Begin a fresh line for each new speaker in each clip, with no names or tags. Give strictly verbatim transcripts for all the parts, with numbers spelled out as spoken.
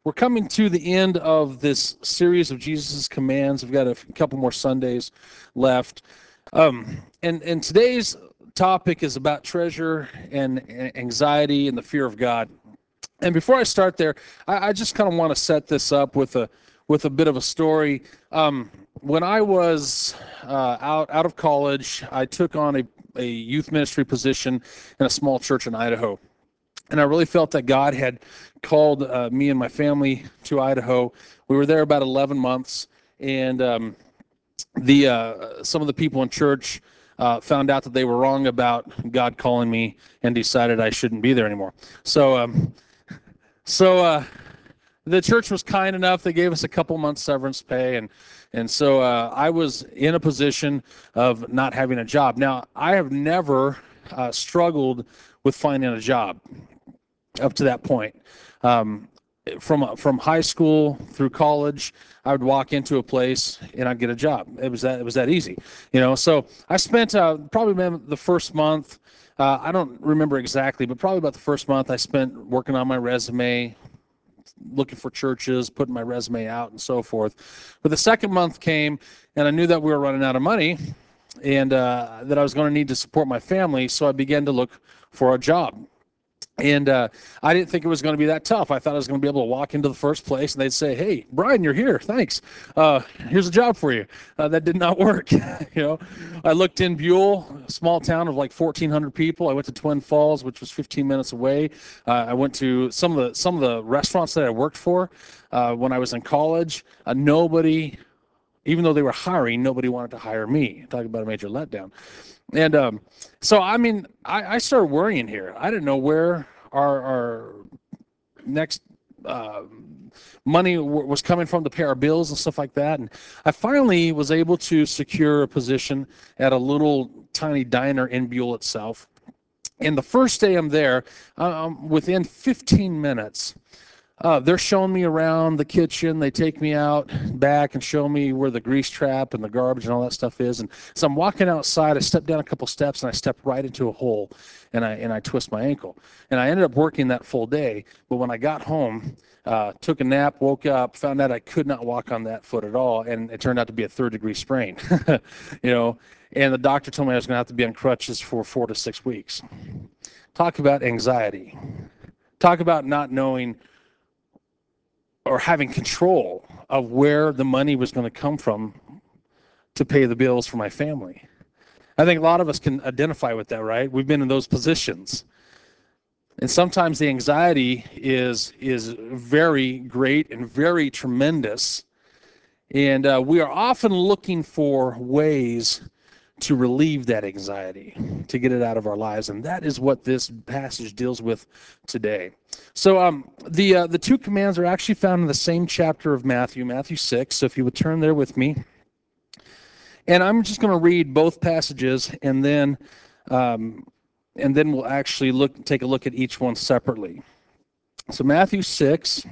we're coming to the end of this series of Jesus' commands. We've got a couple more Sundays left. Um, and, and today's topic is about treasure and anxiety and the fear of God. And before I start there, I, I just kind of want to set this up with a with a bit of a story. Um, when I was uh, out out of college, I took on a, a youth ministry position in a small church in Idaho. And I really felt that God had called uh, me and my family to Idaho. We were there about eleven months, and um, the uh, some of the people in church uh, found out that they were wrong about God calling me and decided I shouldn't be there anymore. So, um, so uh, the church was kind enough; they gave us a couple months severance pay, and and so uh, I was in a position of not having a job. Now, I have never uh, struggled with finding a job up to that point. Um, from from high school through college, I would walk into a place and I'd get a job. It was that it was that easy, you know. So I spent uh, probably the first month. Uh, I don't remember exactly, but probably about the first month I spent working on my resume, looking for churches, putting my resume out, and so forth. But the second month came, and I knew that we were running out of money, and uh, that I was going to need to support my family. So I began to look for a job. And uh, I didn't think it was going to be that tough. I thought I was going to be able to walk into the first place and they'd say, "Hey, Brian, you're here. Thanks. Uh, here's a job for you." Uh, that did not work. you know, I looked in Buell, a small town of like fourteen hundred people. I went to Twin Falls, which was fifteen minutes away. Uh, I went to some of the some of the restaurants that I worked for uh, when I was in college. Uh, nobody, even though they were hiring, nobody wanted to hire me. Talk about a major letdown. And um, so, I mean, I, I started worrying here. I didn't know where our, our next uh, money w- was coming from to pay our bills and stuff like that. And I finally was able to secure a position at a little tiny diner in Buell itself. And the first day I'm there, um, within fifteen minutes, uh, they're showing me around the kitchen. They take me out back and show me where the grease trap and the garbage and all that stuff is. And so I'm walking outside. I step down a couple steps and I step right into a hole, and I and I twist my ankle. And I ended up working that full day. But when I got home, uh, took a nap, woke up, found out I could not walk on that foot at all, and it turned out to be a third degree sprain. you know, and the doctor told me I was going to have to be on crutches for four to six weeks. Talk about anxiety. Talk about not knowing or having control of where the money was going to come from to pay the bills for my family. I think a lot of us can identify with that, right? We've been in those positions. And sometimes the anxiety is is very great and very tremendous. And uh, we are often looking for ways to relieve that anxiety, to get it out of our lives. And that is what this passage deals with today. So um, the uh, the two commands are actually found in the same chapter of Matthew, Matthew six. So if you would turn there with me. And I'm just going to read both passages, and then um, and then we'll actually look take a look at each one separately. So Matthew six.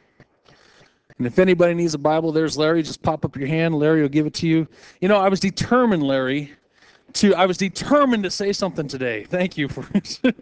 And if anybody needs a Bible, there's Larry. Just pop up your hand. Larry will give it to you. You know, I was determined, Larry, to I was determined to say something today. Thank you for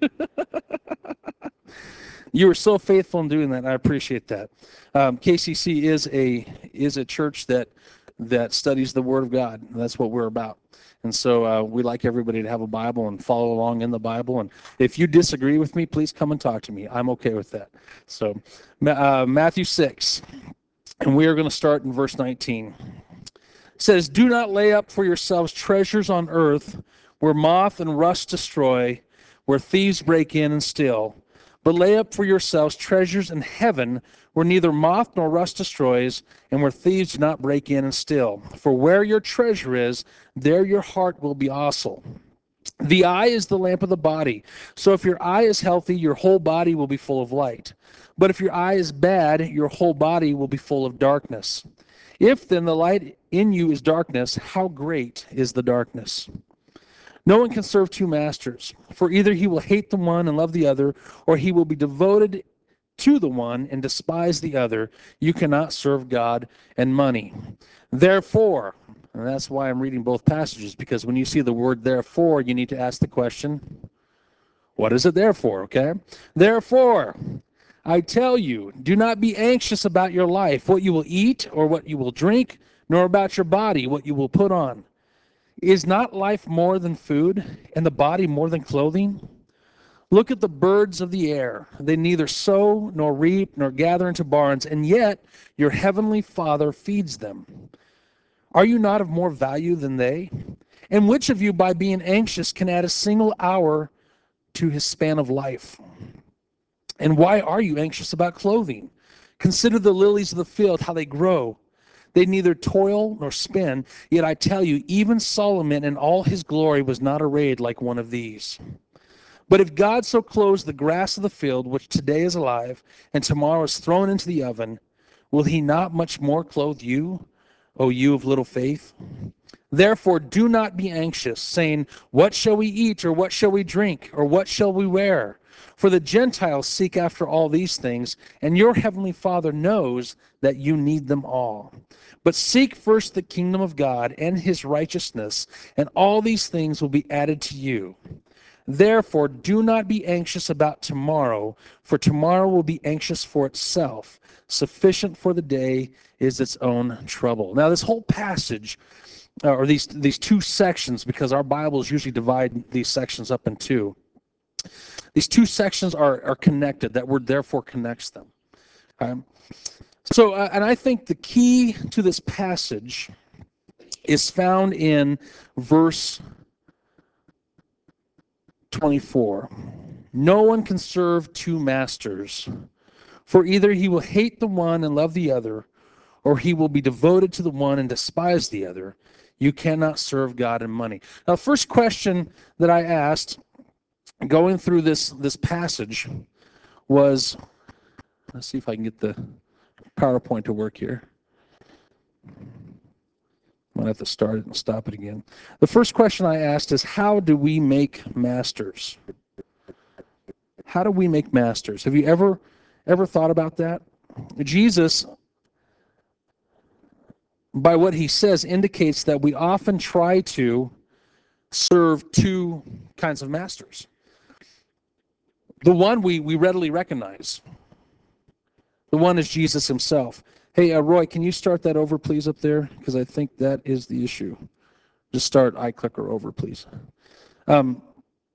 you were so faithful in doing that. I appreciate that. Um, K C C is a is a church that that studies the Word of God. That's what we're about. And so uh, we like everybody to have a Bible and follow along in the Bible. And if you disagree with me, please come and talk to me. I'm okay with that. So uh, Matthew six, and we are going to start in verse nineteen. It says, "Do not lay up for yourselves treasures on earth where moth and rust destroy, where thieves break in and steal. But lay up for yourselves treasures in heaven where neither moth nor rust destroys, and where thieves do not break in and steal. For where your treasure is, there your heart will be also. The eye is the lamp of the body. So if your eye is healthy, your whole body will be full of light. But if your eye is bad, your whole body will be full of darkness. If then the light in you is darkness, how great is the darkness? No one can serve two masters, for either he will hate the one and love the other, or he will be devoted to the one and despise the other. You cannot serve God and money. Therefore," and that's why I'm reading both passages, because when you see the word therefore, you need to ask the question, what is it there for, okay? "Therefore, I tell you, do not be anxious about your life, what you will eat or what you will drink, nor about your body, what you will put on. Is not life more than food, and the body more than clothing? Look at the birds of the air. They neither sow nor reap nor gather into barns, and yet your heavenly Father feeds them. Are you not of more value than they? And which of you, by being anxious, can add a single hour to his span of life? And why are you anxious about clothing? Consider the lilies of the field, how they grow. They neither toil nor spin, yet I tell you, even Solomon in all his glory was not arrayed like one of these. But if God so clothes the grass of the field, which today is alive and tomorrow is thrown into the oven, will he not much more clothe you, O you of little faith? Therefore, do not be anxious, saying, what shall we eat, or what shall we drink, or what shall we wear? For the Gentiles seek after all these things, and your heavenly Father knows that you need them all. But seek first the kingdom of God and his righteousness, and all these things will be added to you. Therefore, do not be anxious about tomorrow, for tomorrow will be anxious for itself. Sufficient for the day is its own trouble. Now, this whole passage, uh, or these these two sections, because our Bibles usually divide these sections up in two. These two sections are, are connected. That word therefore connects them. Okay? So, uh, and I think the key to this passage is found in verse twenty-four. No one can serve two masters, for either he will hate the one and love the other, or he will be devoted to the one and despise the other. You cannot serve God and money. Now, the first question that I asked going through this, this passage was, let's see if I can get the PowerPoint to work here. I'm going to have to start it and stop it again. The first question I asked is, how do we make masters? How do we make masters? Have you ever ever thought about that? Jesus, by what he says, indicates that we often try to serve two kinds of masters. The one we, we readily recognize. The one is Jesus himself. Hey, uh, Roy, can you start that over, please, up there? Because I think that is the issue. Just start iClicker over, please. Um,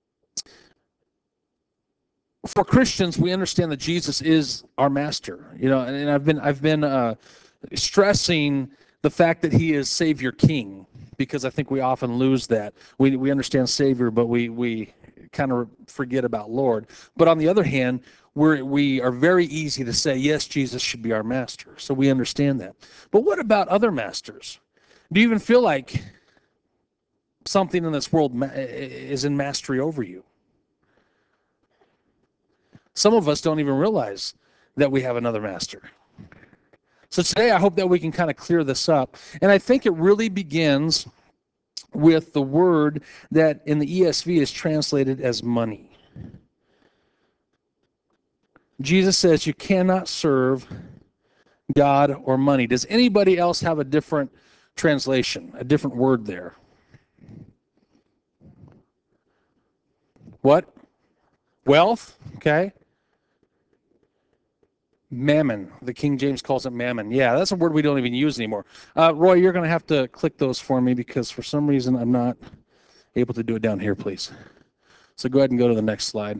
for Christians, we understand that Jesus is our master. You know, and, and I've been I've been uh, stressing the fact that he is Savior King, because I think we often lose that. We we understand Savior, but we we kind of forget about Lord. But on the other hand, we're we are very easy to say, yes, Jesus should be our master. So we understand that. But what about other masters? Do you even feel like something in this world is in mastery over you? Some of us don't even realize that we have another master. So today I hope that we can kind of clear this up. And I think it really begins with the word that in the E S V is translated as money. Jesus says you cannot serve God or money. Does anybody else have a different translation, a different word there? What? Wealth? Okay. Mammon. The King James calls it mammon. Yeah, that's a word we don't even use anymore. Uh, Roy, you're going to have to click those for me because for some reason I'm not able to do it down here, please. So go ahead and go to the next slide.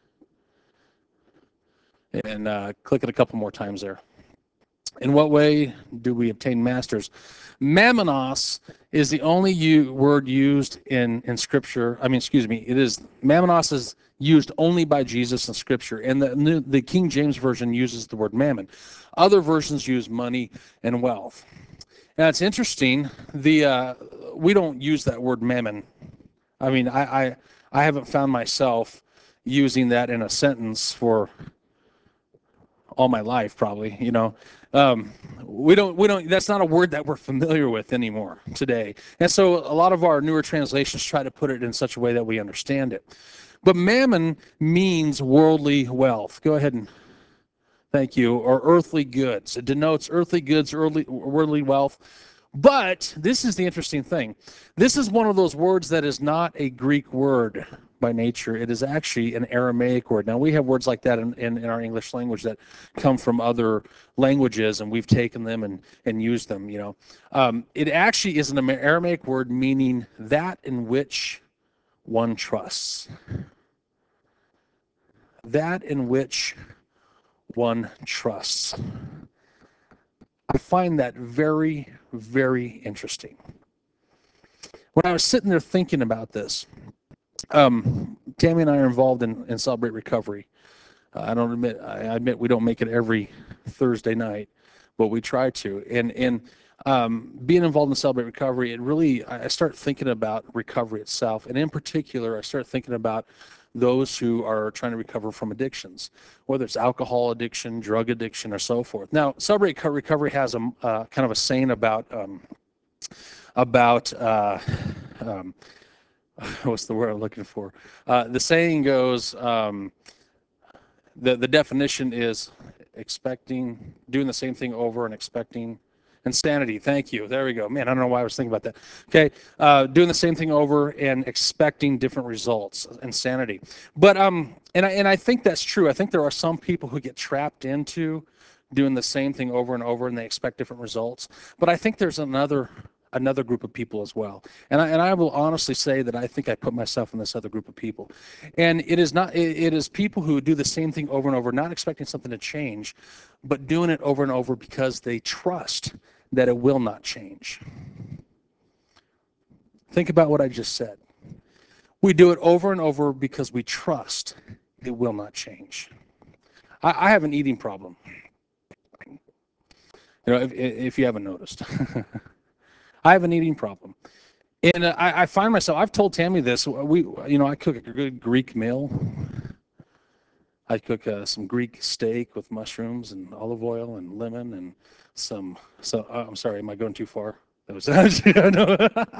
And uh, click it a couple more times there. In what way do we obtain masters? Mammonos is the only u- word used in, in Scripture. I mean, excuse me, it is, mammonos is used only by Jesus in Scripture, and the, the King James Version uses the word mammon. Other versions use money and wealth. Now, it's interesting, the uh, we don't use that word mammon. I mean, I, I, I haven't found myself using that in a sentence for all my life, probably, you know. Um, we don't, we don't, that's not a word that we're familiar with anymore today. And so a lot of our newer translations try to put it in such a way that we understand it. But mammon means worldly wealth. Go ahead and, thank you, or earthly goods. It denotes earthly goods, earthly, worldly wealth. But this is the interesting thing. This is one of those words that is not a Greek word. by nature. It is actually an Aramaic word. Now, we have words like that in, in, in our English language that come from other languages, and we've taken them and, and used them, you know. Um, it actually is an Aramaic word meaning that in which one trusts. That in which one trusts. I find that very, very interesting. When I was sitting there thinking about this, um, Tammy and I are involved in, in Celebrate Recovery. Uh, I don't admit, I admit we don't make it every Thursday night, but we try to. And and um, being involved in Celebrate Recovery, it really, I start thinking about recovery itself. And in particular, I start thinking about those who are trying to recover from addictions, whether it's alcohol addiction, drug addiction, or so forth. Now, Celebrate Recovery has a uh, kind of a saying about um, about uh, um, what's the word I'm looking for? Uh, the saying goes, um, the the definition is expecting, doing the same thing over and expecting insanity. Thank you. There we go. Man, I don't know why I was thinking about that. Okay, uh, doing the same thing over and expecting different results. Insanity. But um, and I and I think that's true. I think there are some people who get trapped into doing the same thing over and over and they expect different results. But I think there's another another group of people as well. And I, and I will honestly say that I think I put myself in this other group of people. And it is not, it, it is people who do the same thing over and over, not expecting something to change, but doing it over and over because they trust that it will not change. Think about what I just said. We do it over and over because we trust it will not change. I, I have an eating problem. You know, if, if you haven't noticed. I have an eating problem. And uh, I, I find myself, I've told Tammy this, we, you know, I cook a good Greek meal. I cook uh, some Greek steak with mushrooms and olive oil and lemon and some, so, uh, I'm sorry, am I going too far? That was, I know.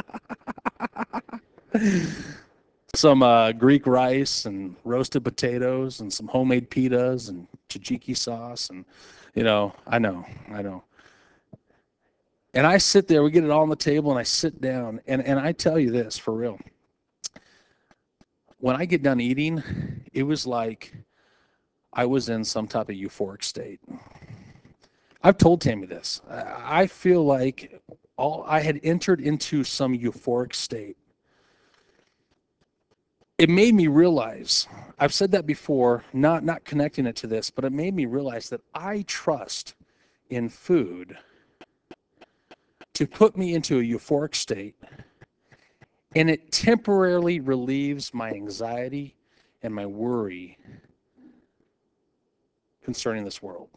Some uh, Greek rice and roasted potatoes and some homemade pitas and tzatziki sauce. And, you know, I know, I know. And I sit there, we get it all on the table, and I sit down, and, and I tell you this, for real. When I get done eating, it was like I was in some type of euphoric state. I've told Tammy this. I feel like all I had entered into some euphoric state. It made me realize, I've said that before, not, not connecting it to this, but it made me realize that I trust in food to put me into a euphoric state, and it temporarily relieves my anxiety and my worry concerning this world.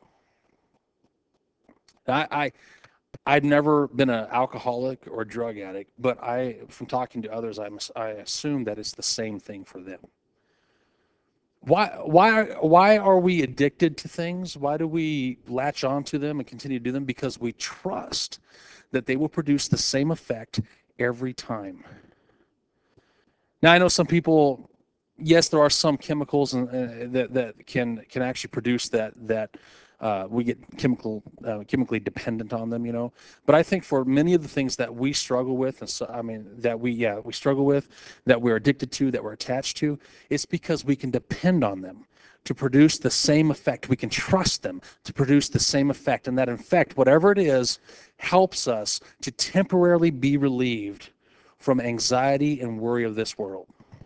I, I I'd never been an alcoholic or drug addict, but I, from talking to others, I, I assume that it's the same thing for them. Why, why, why are we addicted to things? Why do we latch onto them and continue to do them? Because we trust that they will produce the same effect every time. Now, I know some people, yes, there are some chemicals and, uh, that, that can can actually produce that that uh, we get chemical uh, chemically dependent on them, you know. But I think for many of the things that we struggle with, and so, I mean that we yeah we struggle with, that we're addicted to, that we're attached to, it's because we can depend on them to produce the same effect. We can trust them to produce the same effect, and that effect, whatever it is, helps us to temporarily be relieved from anxiety and worry of this world.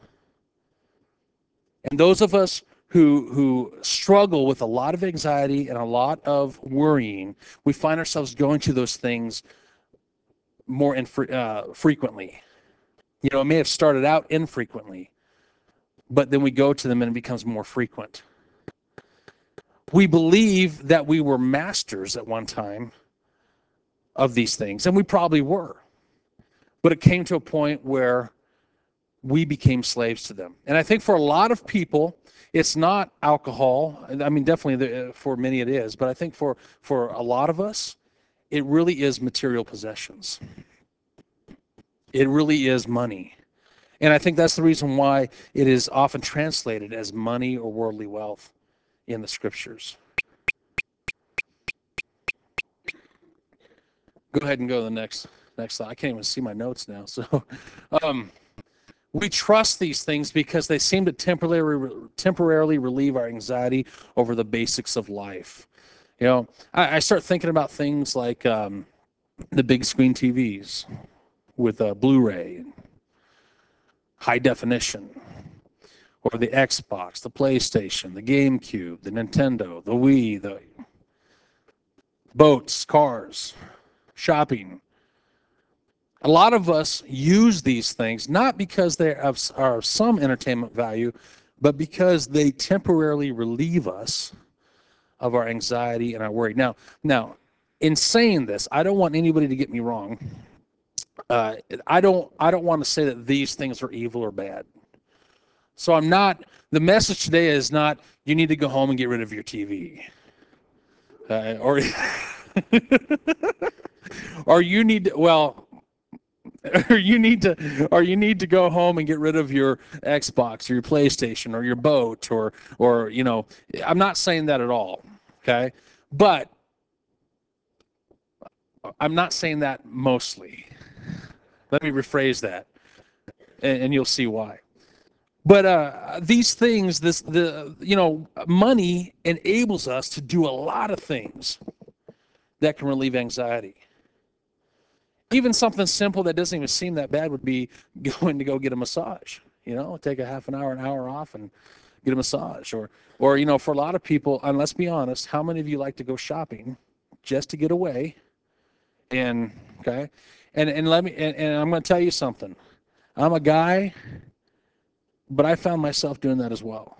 And those of us who who struggle with a lot of anxiety and a lot of worrying, we find ourselves going to those things more infre- uh, frequently. You know, it may have started out infrequently, but then we go to them and it becomes more frequent. We believe that we were masters at one time of these things, and we probably were. But it came to a point where we became slaves to them. And I think for a lot of people, it's not alcohol. I mean, definitely for many it is, but I think for, for a lot of us, it really is material possessions. It really is money. And I think that's the reason why it is often translated as money or worldly wealth in the scriptures. Go ahead and go to the next next slide. I can't even see my notes now. So, um, We trust these things because they seem to temporarily temporarily relieve our anxiety over the basics of life. You know, I, I start thinking about things like um, the big screen T Vs with uh, Blu-ray, high definition, or the Xbox, the PlayStation, the GameCube, the Nintendo, the Wii, the boats, cars, shopping. A lot of us use these things not because they are of some entertainment value, but because they temporarily relieve us of our anxiety and our worry. Now, now, in saying this, I don't want anybody to get me wrong. Uh, I don't. I don't want to say that these things are evil or bad. So I'm not. The message today is not you need to go home and get rid of your T V, uh, or or you need to, well, or you need to or you need to go home and get rid of your Xbox or your PlayStation or your boat or or you know, I'm not saying that at all, okay? But I'm not saying that mostly. Let me rephrase that, and, and you'll see why. But uh, these things, this the you know, money enables us to do a lot of things that can relieve anxiety. Even something simple that doesn't even seem that bad would be going to go get a massage. You know, take a half an hour, an hour off, and get a massage. Or, or you know, for a lot of people, and let's be honest, how many of you like to go shopping just to get away? And okay, and and let me, and, and I'm going to tell you something. I'm a guy, but I found myself doing that as well.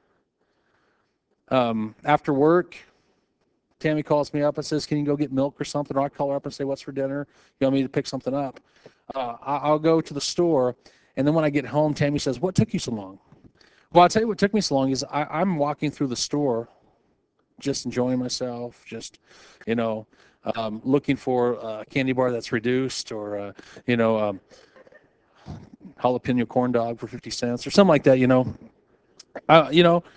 Um, after work, Tammy calls me up and says, "Can you go get milk or something?" Or I call her up and say, "What's for dinner? You want me to pick something up?" Uh, I'll go to the store, and then when I get home, Tammy says, "What took you so long?" Well, I'll tell you what took me so long is I, I'm walking through the store, just enjoying myself, just, you know, um, looking for a candy bar that's reduced, or, uh, you know, um, jalapeno corn dog for fifty cents or something like that, you know. Uh, you know,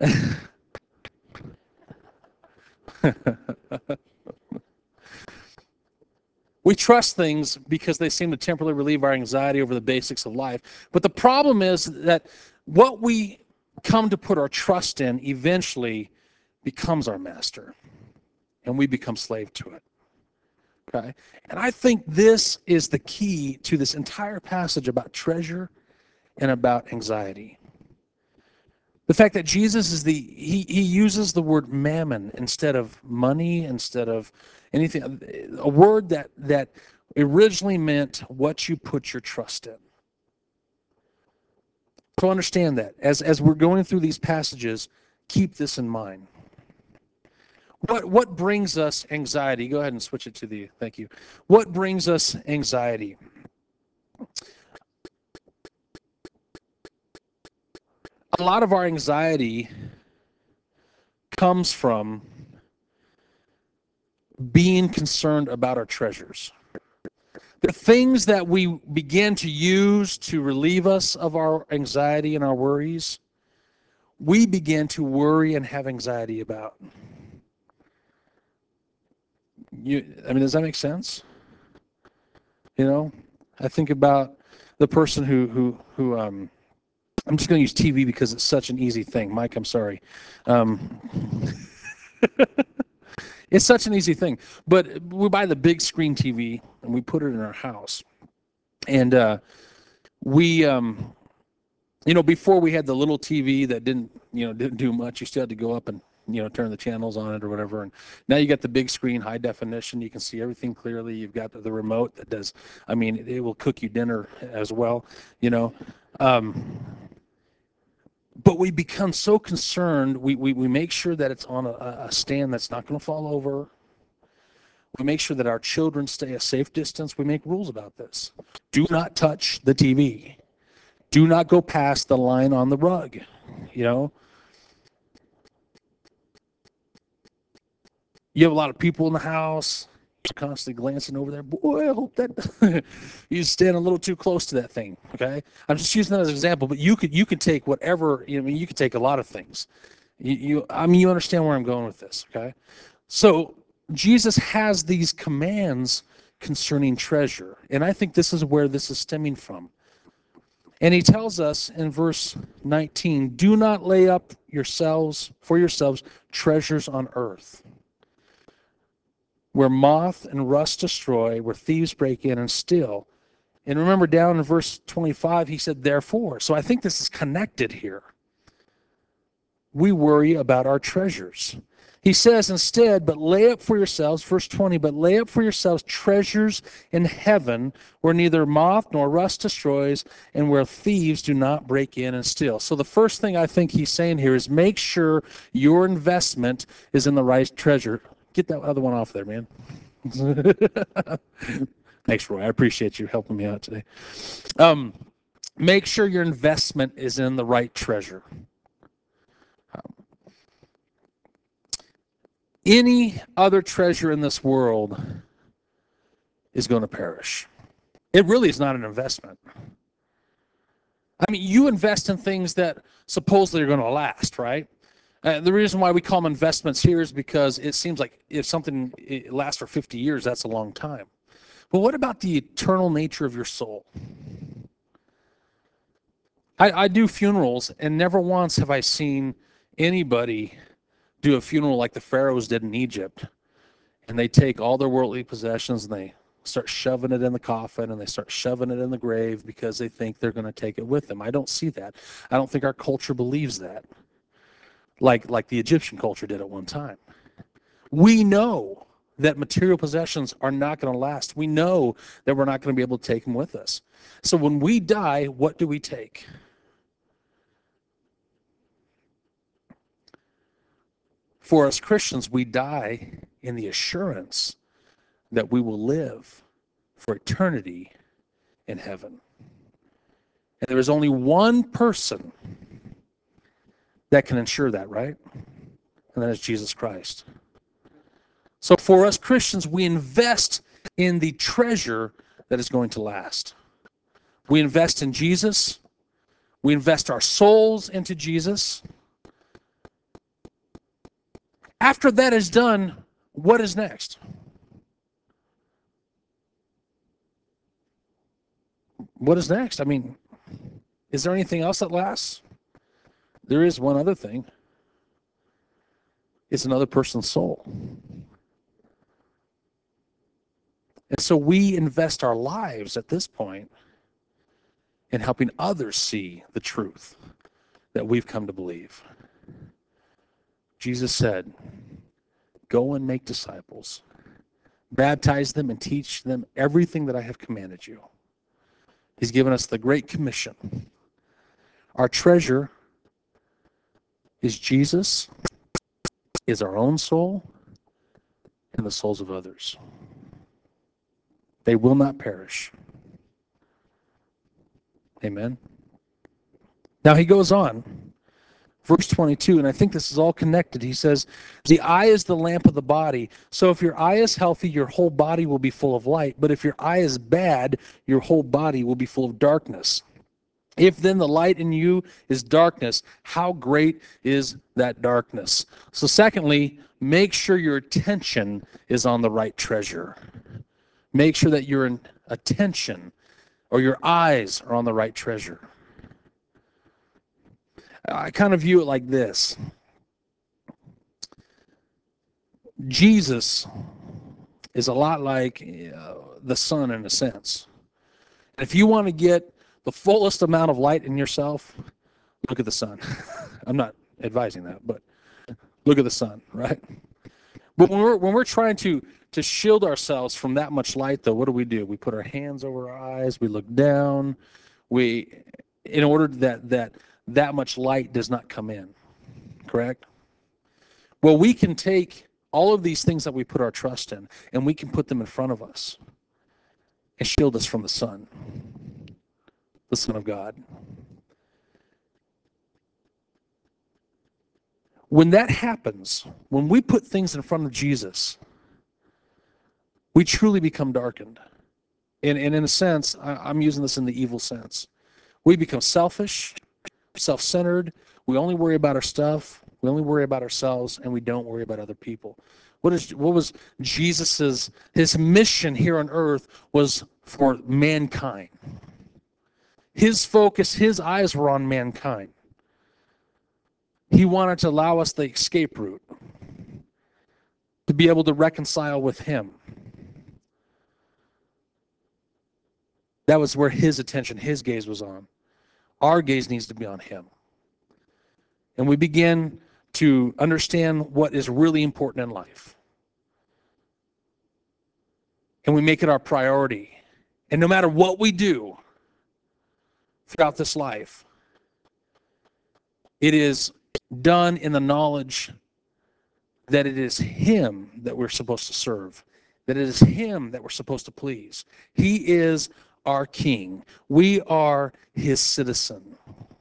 we trust things because they seem to temporarily relieve our anxiety over the basics of life. But the problem is that what we come to put our trust in eventually becomes our master, and we become slave to it. Okay? And I think this is the key to this entire passage about treasure and about anxiety. The fact that Jesus is the, he, he uses the word mammon instead of money, instead of anything, a word that, that originally meant what you put your trust in. So understand that. As, as we're going through these passages, keep this in mind. What, what brings us anxiety? Go ahead and switch it to the, thank you. What brings us anxiety? A lot of our anxiety comes from being concerned about our treasures. The things that we begin to use to relieve us of our anxiety and our worries, we begin to worry and have anxiety about. You, I mean, does that make sense? You know, I think about the person who who who um, I'm just going to use T V because it's such an easy thing. Mike, I'm sorry. Um, it's such an easy thing. But we buy the big screen T V and we put it in our house. And uh, we, um, you know, before we had the little T V that didn't, you know, didn't do much. You still had to go up and, you know, turn the channels on it or whatever. And now you got the big screen, high definition. You can see everything clearly. You've got the remote that does, I mean, it will cook you dinner as well, you know. Um, but we become so concerned, we, we, we make sure that it's on a, a stand that's not going to fall over. We make sure that our children stay a safe distance. We make rules about this. Do not touch the T V. Do not go past the line on the rug. You know, you have a lot of people in the house. You're constantly glancing over there. Boy, I hope that you stand a little too close to that thing. Okay, I'm just using that as an example. But you could you could take whatever. You know, I mean, you could take a lot of things. You, you I mean, you understand where I'm going with this. Okay, so Jesus has these commands concerning treasure, and I think this is where this is stemming from. And he tells us in verse nineteen, do not lay up yourselves for yourselves treasures on earth, where moth and rust destroy, where thieves break in and steal. And remember down in verse twenty-five, he said, therefore. So I think this is connected here. We worry about our treasures. He says instead, but lay up for yourselves, verse twenty, but lay up for yourselves treasures in heaven where neither moth nor rust destroys and where thieves do not break in and steal. So the first thing I think he's saying here is make sure your investment is in the right treasure. Get that other one off there, man. Thanks, Roy. I appreciate you helping me out today. Um, make sure your investment is in the right treasure. Any other treasure in this world is going to perish. It really is not an investment. I mean, you invest in things that supposedly are going to last, right? Uh, the reason why we call them investments here is because it seems like if something it lasts for fifty years, that's a long time. But what about the eternal nature of your soul? I, I do funerals, and never once have I seen anybody do a funeral like the pharaohs did in Egypt. And they take all their worldly possessions and they start shoving it in the coffin and they start shoving it in the grave because they think they're going to take it with them. I don't see that. I don't think our culture believes that, like like the Egyptian culture did at one time. We know that material possessions are not going to last. We know that we're not going to be able to take them with us. So when we die, what do we take? For us Christians, we die in the assurance that we will live for eternity in heaven. And there is only one person that can ensure that, right? And that is Jesus Christ. So for us Christians, we invest in the treasure that is going to last. We invest in Jesus. We invest our souls into Jesus. After that is done, what is next? What is next? I mean, is there anything else that lasts? There is one other thing. It's another person's soul. And so we invest our lives at this point in helping others see the truth that we've come to believe. Jesus said, go and make disciples, baptize them and teach them everything that I have commanded you. He's given us the Great Commission. Our treasure is Jesus, is our own soul, and the souls of others. They will not perish. Amen. Now he goes on, verse twenty-two, and I think this is all connected. He says, the eye is the lamp of the body. So if your eye is healthy, your whole body will be full of light. But if your eye is bad, your whole body will be full of darkness. If then the light in you is darkness, how great is that darkness? So secondly, make sure your attention is on the right treasure. Make sure that your attention or your eyes are on the right treasure. I kind of view it like this. Jesus is a lot like uh, the sun in a sense. If you want to get the fullest amount of light in yourself, look at the sun. I'm not advising that, but look at the sun, right? But when we're when we're trying to to shield ourselves from that much light, though, what do we do? We put our hands over our eyes, we look down, we in order that that that much light does not come in. Correct? Well, we can take all of these things that we put our trust in, and we can put them in front of us and shield us from the sun, the Son of God. When that happens, when we put things in front of Jesus, we truly become darkened. And, and in a sense, I, I'm using this in the evil sense. We become selfish, self-centered. We only worry about our stuff. We only worry about ourselves, and we don't worry about other people. What is what was Jesus's his mission here on earth was for mankind. His focus, his eyes were on mankind. He wanted to allow us the escape route, to be able to reconcile with him. That was where his attention, his gaze was on. Our gaze needs to be on him. And we begin to understand what is really important in life. And we make it our priority. And no matter what we do throughout this life, it is done in the knowledge that it is him that we're supposed to serve, that it is him that we're supposed to please. He is our king. We are his citizen.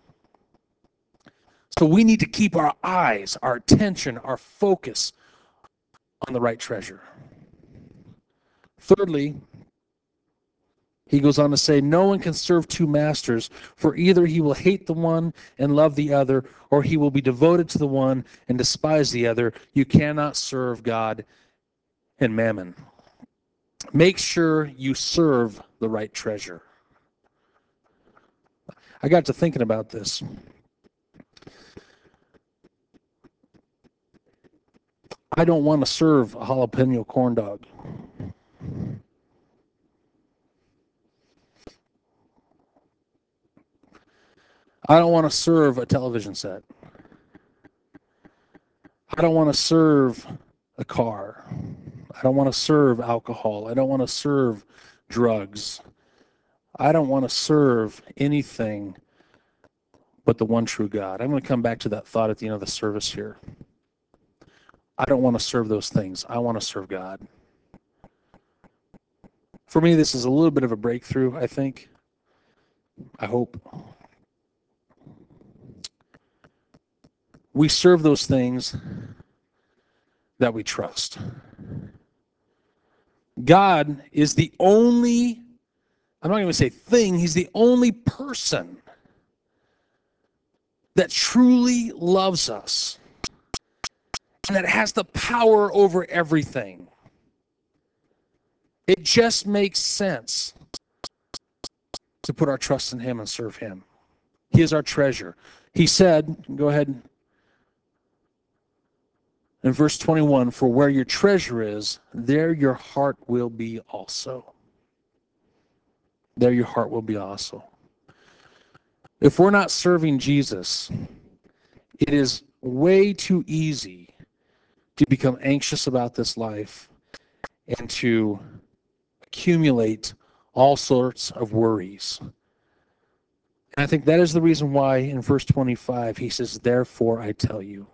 So we need to keep our eyes, our attention, our focus on the right treasure. Thirdly, he goes on to say, no one can serve two masters, for either he will hate the one and love the other, or he will be devoted to the one and despise the other. You cannot serve God and mammon. Make sure you serve the right treasure. I got to thinking about this. I don't want to serve a jalapeno corn dog. I don't want to serve a television set. I don't want to serve a car. I don't want to serve alcohol. I don't want to serve drugs. I don't want to serve anything but the one true God. I'm going to come back to that thought at the end of the service here. I don't want to serve those things. I want to serve God. For me, this is a little bit of a breakthrough, I think. I hope. We serve those things that we trust. God is the only, I'm not going to say thing, he's the only person that truly loves us and that has the power over everything. It just makes sense to put our trust in him and serve him. He is our treasure. He said, go ahead, in verse twenty-one, for where your treasure is, there your heart will be also. There your heart will be also. If we're not serving Jesus, it is way too easy to become anxious about this life and to accumulate all sorts of worries. And I think that is the reason why in verse twenty-five he says, therefore I tell you,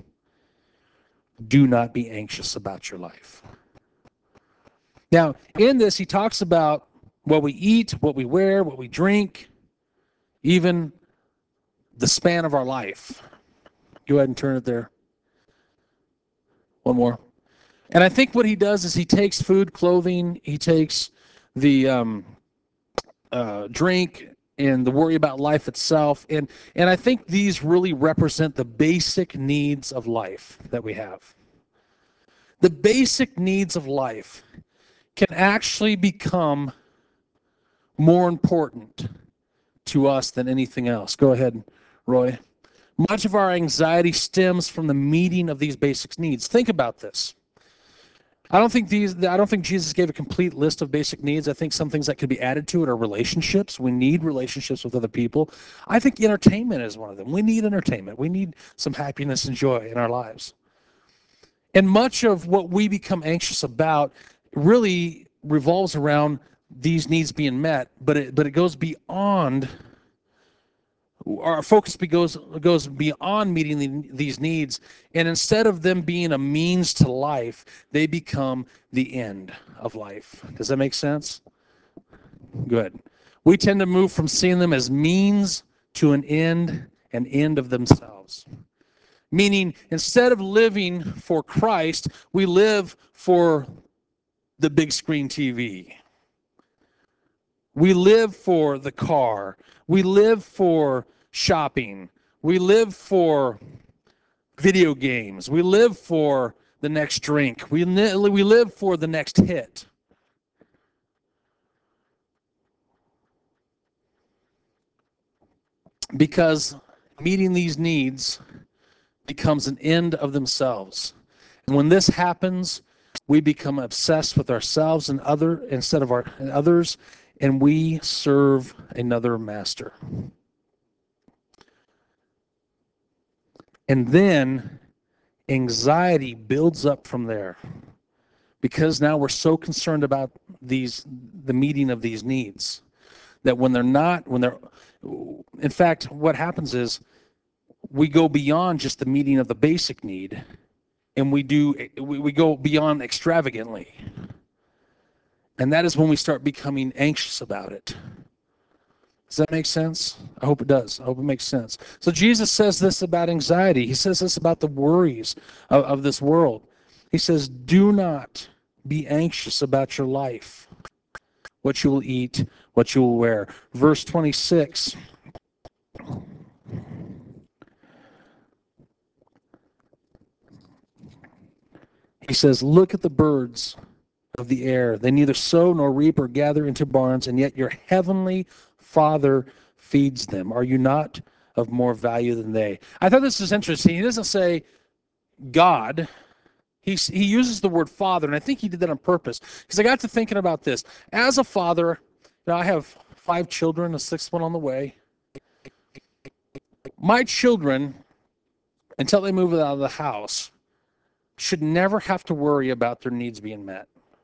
do not be anxious about your life. Now, in this, he talks about what we eat, what we wear, what we drink, even the span of our life. Go ahead and turn it there. One more. And I think what he does is he takes food, clothing, he takes the um, uh, drink, and the worry about life itself. And, and I think these really represent the basic needs of life that we have. The basic needs of life can actually become more important to us than anything else. Go ahead, Roy. Much of our anxiety stems from the meeting of these basic needs. Think about this. I don't think these. I don't think Jesus gave a complete list of basic needs. I think some things that could be added to it are relationships. We need relationships with other people. I think entertainment is one of them. We need entertainment. We need some happiness and joy in our lives. And much of what we become anxious about really revolves around these needs being met, but it but it goes beyond. Our focus goes goes beyond meeting the, these needs, and instead of them being a means to life, they become the end of life. Does that make sense? Good. We tend to move from seeing them as means to an end, an end of themselves. Meaning, instead of living for Christ, we live for the big screen T V. We live for the car. We live for shopping. We live for video games. We live for the next drink. We, we live for the next hit. because meeting these needs becomes an end of themselves. And when this happens, we become obsessed with ourselves and other instead of our and others, and we serve another master. And then anxiety builds up from there, because now we're so concerned about these the meeting of these needs that when they're not when they're in fact, what happens is we go beyond just the meeting of the basic need, and we do we, we go beyond extravagantly. And that is when we start becoming anxious about it. Does that make sense? I hope it does. I hope it makes sense. So Jesus says this about anxiety. He says this about the worries of, of this world. He says, do not be anxious about your life, what you will eat, what you will wear. Verse twenty-six. He says, look at the birds of the air. They neither sow nor reap or gather into barns, and yet your heavenly Father feeds them. Are you not of more value than they? I thought this was interesting. He doesn't say God. He, he uses the word Father, and I think he did that on purpose, because I got to thinking about this. As a father, you know, I have five children, a sixth one on the way. My children, until they move out of the house, should never have to worry about their needs being met.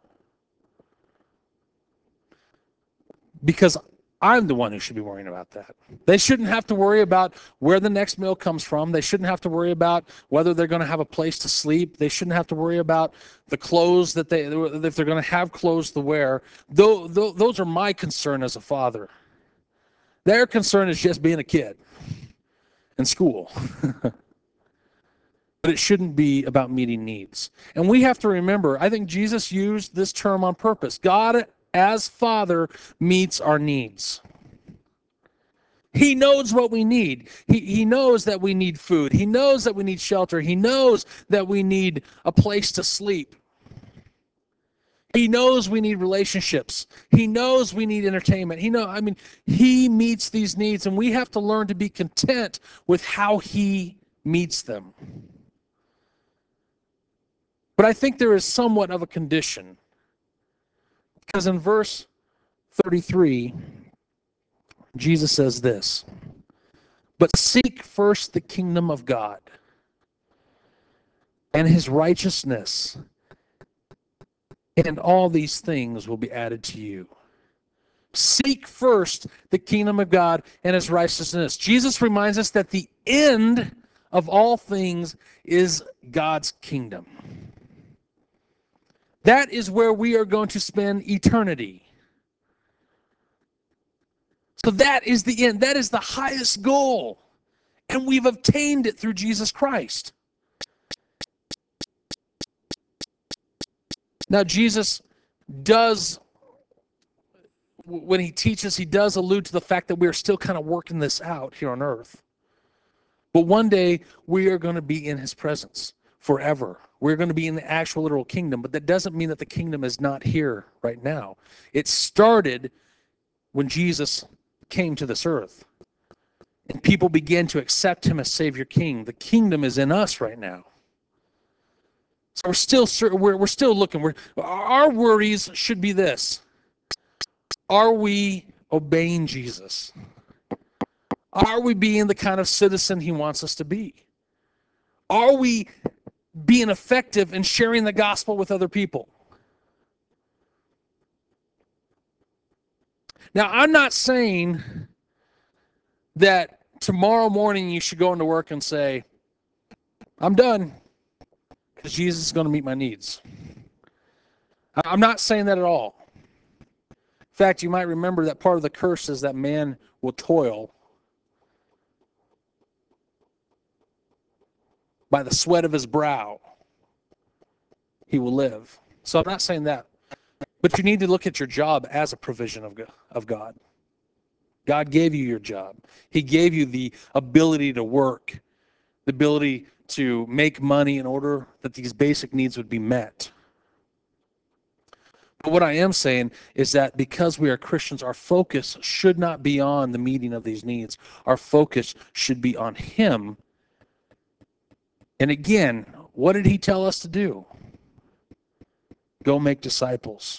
Because I'm the one who should be worrying about that. They shouldn't have to worry about where the next meal comes from. They shouldn't have to worry about whether they're going to have a place to sleep. They shouldn't have to worry about the clothes that they, if they're going to have clothes to wear. Though, though, those are my concern as a father. Their concern is just being a kid in school. But it shouldn't be about meeting needs. And we have to remember, I think Jesus used this term on purpose. God, as Father, meets our needs. He knows what we need. He, he knows that we need food. He knows that we need shelter. He knows that we need a place to sleep. He knows we need relationships. He knows we need entertainment. He know, I mean, he meets these needs, and we have to learn to be content with how he meets them. But I think there is somewhat of a condition. Because in verse thirty-three, Jesus says this, but seek first the kingdom of God and his righteousness, and all these things will be added to you. Seek first the kingdom of God and his righteousness. Jesus reminds us that the end of all things is God's kingdom. That is where we are going to spend eternity. So that is the end. That is the highest goal. And we've obtained it through Jesus Christ. Now, Jesus does, when he teaches, he does allude to the fact that we're still kind of working this out here on earth. But one day, we are going to be in his presence forever. We're going to be in the actual literal kingdom, but that doesn't mean that the kingdom is not here right now. It started when Jesus came to this earth, and people began to accept him as Savior King. The kingdom is in us right now. So we're still we're we're still looking. We're, our worries should be this: are we obeying Jesus? Are we being the kind of citizen he wants us to be? Are we being effective in sharing the gospel with other people? Now, I'm not saying that tomorrow morning you should go into work and say, I'm done, because Jesus is going to meet my needs. I'm not saying that at all. In fact, you might remember that part of the curse is that man will toil by the sweat of his brow. He will live. So I'm not saying that. But you need to look at your job as a provision of God. God gave you your job. He gave you the ability to work, the ability to make money in order that these basic needs would be met. But what I am saying is that because we are Christians, our focus should not be on the meeting of these needs. Our focus should be on Him. And again, what did He tell us to do? Go make disciples.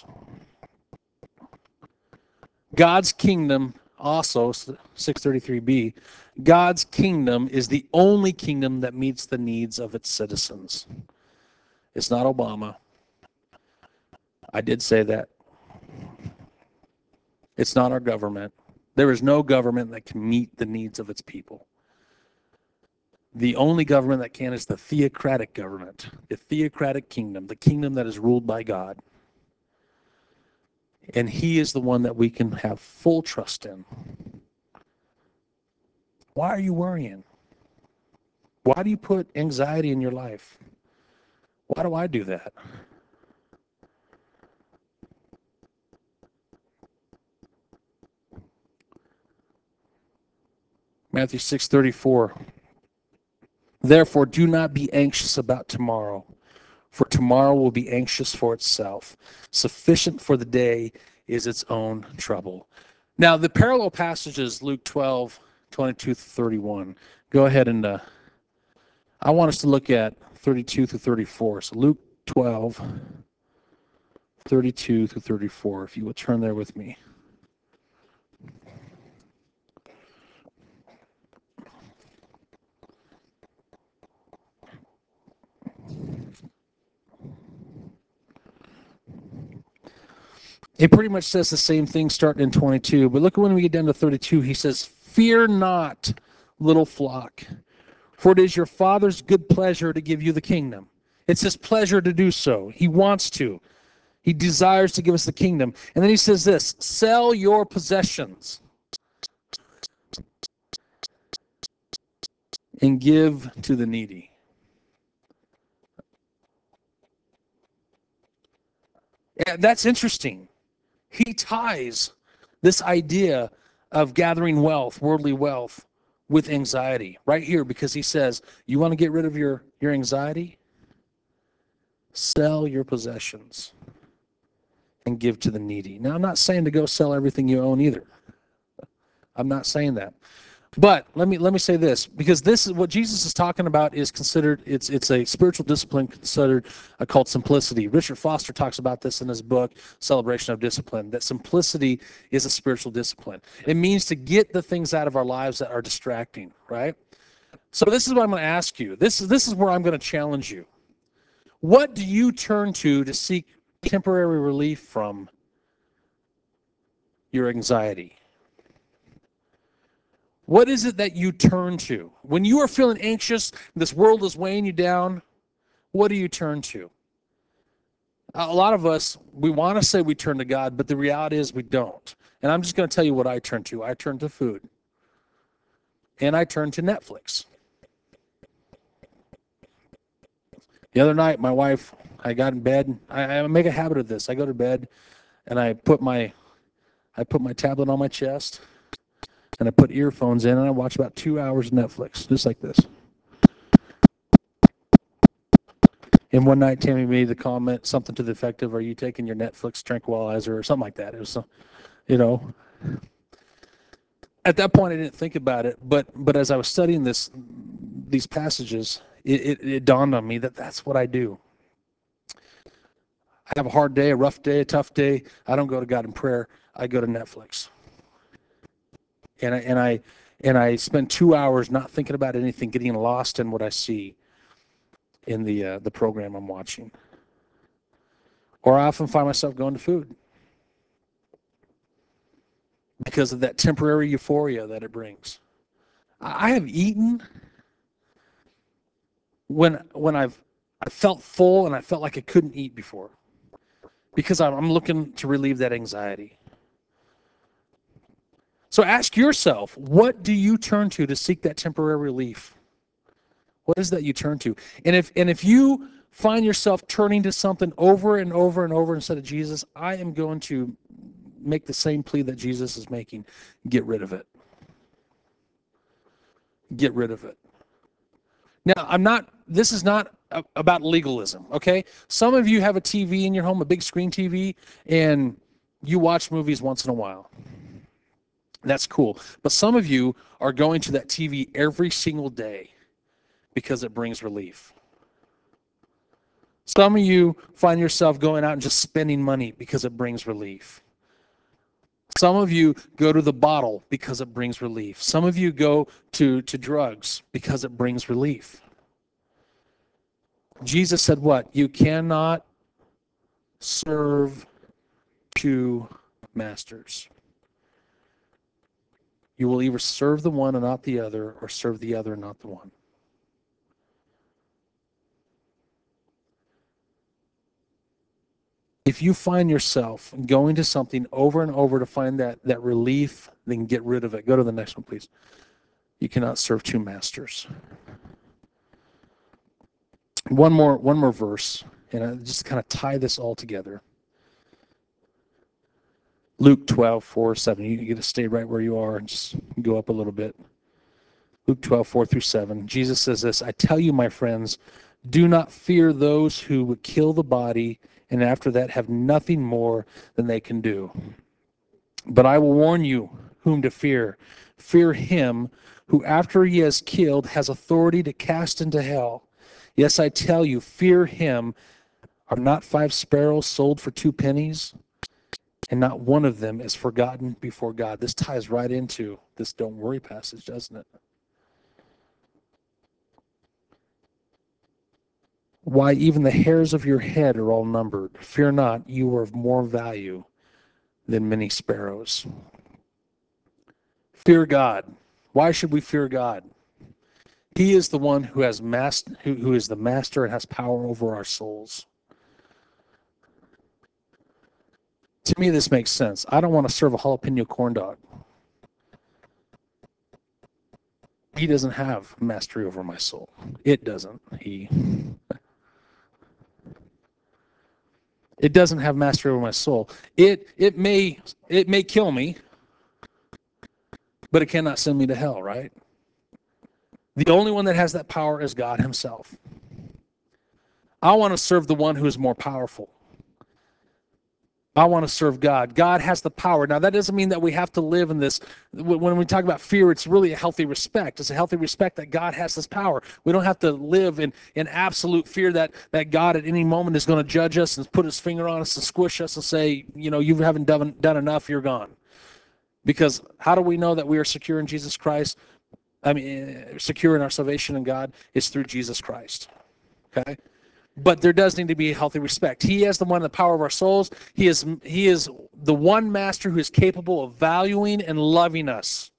God's kingdom, also, six thirty-three b, God's kingdom is the only kingdom that meets the needs of its citizens. It's not Obama. I did say that. It's not our government. There is no government that can meet the needs of its people. The only government that can is the theocratic government, the theocratic kingdom, the kingdom that is ruled by God. And He is the one that we can have full trust in. Why are you worrying? Why do you put anxiety in your life? Why do I do that? Matthew six thirty-four. Therefore, do not be anxious about tomorrow, for tomorrow will be anxious for itself. Sufficient for the day is its own trouble. Now, the parallel passage is Luke twelve, twenty-two through thirty-one. Go ahead and uh, I want us to look at thirty-two through thirty-four. So Luke twelve, thirty-two through thirty-four, if you will turn there with me. It pretty much says the same thing starting in twenty-two, but look at when we get down to thirty-two, he says, "Fear not, little flock, for it is your Father's good pleasure to give you the kingdom." It's His pleasure to do so. He wants to. He desires to give us the kingdom. And then he says this, "Sell your possessions and give to the needy." Yeah, that's interesting. He ties this idea of gathering wealth, worldly wealth, with anxiety right here, because he says, you want to get rid of your, your anxiety? Sell your possessions and give to the needy. Now, I'm not saying to go sell everything you own either. I'm not saying that. But let me let me say this, because this is what Jesus is talking about is considered, it's it's a spiritual discipline considered uh, called simplicity. Richard Foster talks about this in his book, Celebration of Discipline, that simplicity is a spiritual discipline. It means to get the things out of our lives that are distracting, right? So this is what I'm going to ask you. This is this is where I'm going to challenge you. What do you turn to to seek temporary relief from your anxiety? What is it that you turn to? When you are feeling anxious, this world is weighing you down, what do you turn to? A lot of us, we want to say we turn to God, but the reality is we don't. And I'm just going to tell you what I turn to. I turn to food. And I turn to Netflix. The other night, my wife, I got in bed. I, I make a habit of this. I go to bed and I put my I put my tablet on my chest and I put earphones in and I watch about two hours of Netflix, just like this. And one night, Tammy made the comment, something to the effect of, "Are you taking your Netflix tranquilizer?" or something like that. It was, you know. At that point, I didn't think about it, but but as I was studying this, these passages, it, it, it dawned on me that that's what I do. I have a hard day, a rough day, a tough day. I don't go to God in prayer. I go to Netflix, and I and I and I spend two hours not thinking about anything, getting lost in what I see in the uh, the program I'm watching. Or I often find myself going to food because of that temporary euphoria that it brings. I have eaten when when I've I felt full and I felt like I couldn't eat before, because I'm looking to relieve that anxiety. So ask yourself, what do you turn to to seek that temporary relief? What is that you turn to? And if and if you find yourself turning to something over and over and over instead of Jesus, I am going to make the same plea that Jesus is making. Get rid of it. Get rid of it. Now, I'm not, this is not a- about legalism, okay? Some of you have a T V in your home, a big screen T V, and you watch movies once in a while. That's cool. But some of you are going to that T V every single day because it brings relief. Some of you find yourself going out and just spending money because it brings relief. Some of you go to the bottle because it brings relief. Some of you go to, to drugs because it brings relief. Jesus said what? You cannot serve two masters. You will either serve the one and not the other, or serve the other and not the one. If you find yourself going to something over and over to find that, that relief, then get rid of it. Go to the next one, please. You cannot serve two masters. One more, one more verse, and I just kind of tie this all together. Luke twelve, four, seven. You get to stay right where you are and just go up a little bit. Luke twelve, four through seven. Jesus says this, I tell you, my friends, do not fear those who would kill the body and after that have nothing more than they can do. But I will warn you whom to fear. Fear him who after he has killed has authority to cast into hell. Yes, I tell you, fear him. Are not five sparrows sold for two pennies? And not one of them is forgotten before God. This ties right into this don't worry passage, doesn't it? Why, even the hairs of your head are all numbered. Fear not, you are of more value than many sparrows. Fear God. Why should we fear God? He is the one who has mas- who, who is the master and has power over our souls. To me, this makes sense. I don't want to serve a jalapeno corn dog. He doesn't have mastery over my soul. It doesn't. He It doesn't have mastery over my soul. It it may it may kill me, but it cannot send me to hell, right? The only one that has that power is God himself. I want to serve the one who is more powerful. I want to serve God. God has the power. Now, that doesn't mean that we have to live in this. When we talk about fear, it's really a healthy respect. It's a healthy respect that God has this power. We don't have to live in, in absolute fear that, that God at any moment is going to judge us and put his finger on us and squish us and say, you know, you haven't done, done enough, you're gone. Because how do we know that we are secure in Jesus Christ? I mean, secure in our salvation in God is through Jesus Christ. Okay? But there does need to be a healthy respect. He has the one, the power of our souls. He is he is the one master who is capable of valuing and loving us.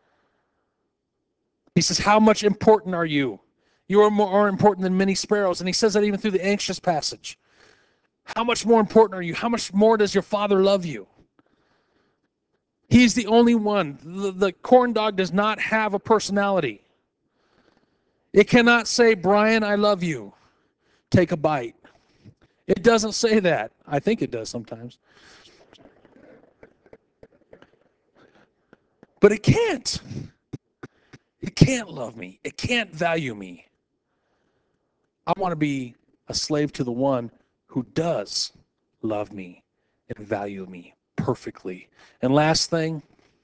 He says, how much important are you? You are more important than many sparrows. And he says that even through the anxious passage. How much more important are you? How much more does your Father love you? He's the only one. The, the corn dog does not have a personality. It cannot say, Brian, I love you. Take a bite. It doesn't say that. I think it does sometimes. But it can't. It can't love me. It can't value me. I want to be a slave to the one who does love me and value me perfectly. And last thing,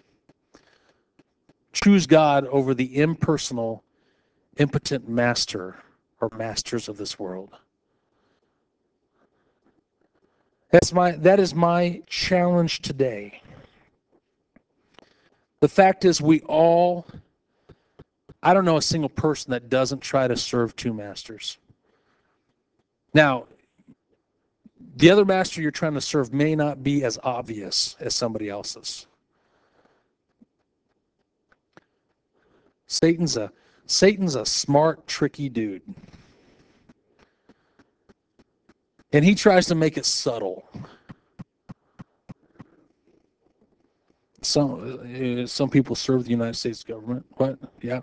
choose God over the impersonal, impotent master or masters of this world. That's my, that is my challenge today. The fact is, we all, I don't know a single person that doesn't try to serve two masters. Now, the other master you're trying to serve may not be as obvious as somebody else's. Satan's a Satan's a smart, tricky dude. And he tries to make it subtle. Some uh, some people serve the United States government. What? Yeah.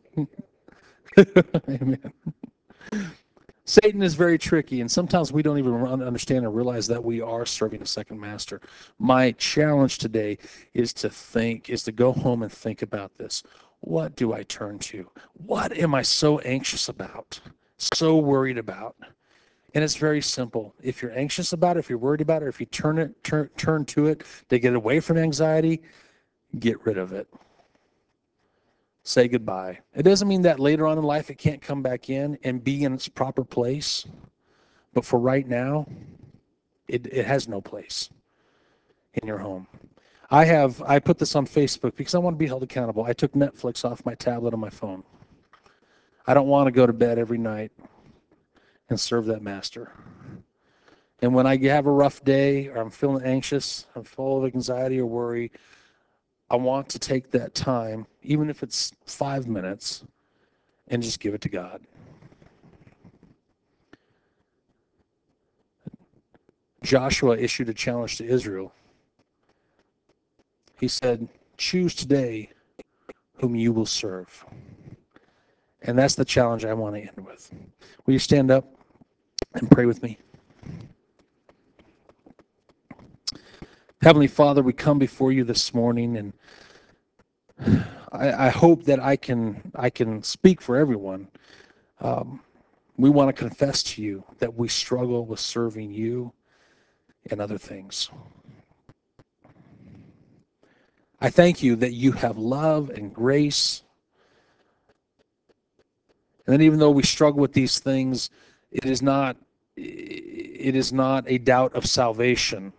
Amen. Satan is very tricky, and sometimes we don't even understand or realize that we are serving a second master. My challenge today is to think, is to go home and think about this. What do I turn to? What am I so anxious about? So worried about? And it's very simple. If you're anxious about it, if you're worried about it, or if you turn it turn turn to it to get away from anxiety, get rid of it. Say goodbye. It doesn't mean that later on in life it can't come back in and be in its proper place. But for right now, it, it has no place in your home. I have I put this on Facebook because I want to be held accountable. I took Netflix off my tablet on my phone. I don't want to go to bed every night and serve that master. And when I have a rough day or I'm feeling anxious, I'm full of anxiety or worry, I want to take that time, even if it's five minutes, and just give it to God. Joshua issued a challenge to Israel. He said, choose today whom you will serve. And that's the challenge I want to end with. Will you stand up and pray with me? Heavenly Father, we come before you this morning, and I, I hope that I can I can speak for everyone. Um, we want to confess to you that we struggle with serving you and other things. I thank you that you have love and grace. And that even though we struggle with these things, it is not it is not a doubt of salvation.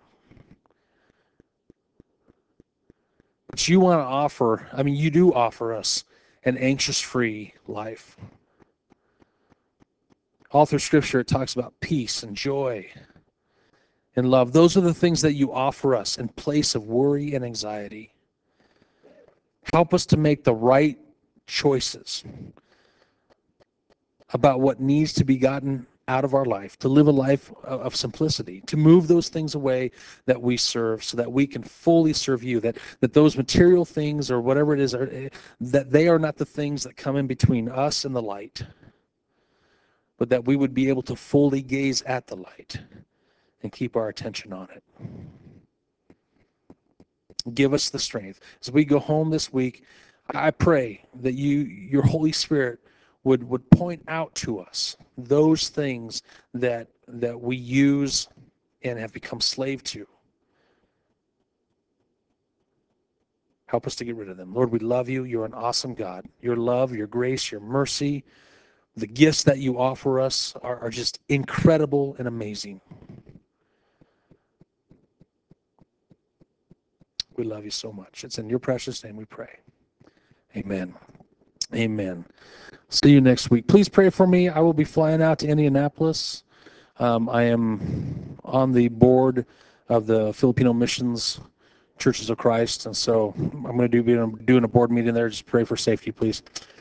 But you want to offer, I mean, you do offer us an anxious-free life. All through Scripture, it talks about peace and joy and love. Those are the things that you offer us in place of worry and anxiety. Help us to make the right choices about what needs to be gotten out of our life, to live a life of simplicity, to move those things away that we serve so that we can fully serve you, that, that those material things or whatever it is, are, that they are not the things that come in between us and the light, but that we would be able to fully gaze at the light and keep our attention on it. Give us the strength. As we go home this week, I pray that you, your Holy Spirit would, would point out to us those things that, that we use and have become slave to. Help us to get rid of them. Lord, we love you. You're an awesome God. Your love, your grace, your mercy, the gifts that you offer us are, are just incredible and amazing. We love you so much. It's in your precious name we pray. Amen. Amen. See you next week. Please pray for me. I will be flying out to Indianapolis. Um, I am on the board of the Filipino Missions Churches of Christ, and so I'm going to do be doing a board meeting there. Just pray for safety, please.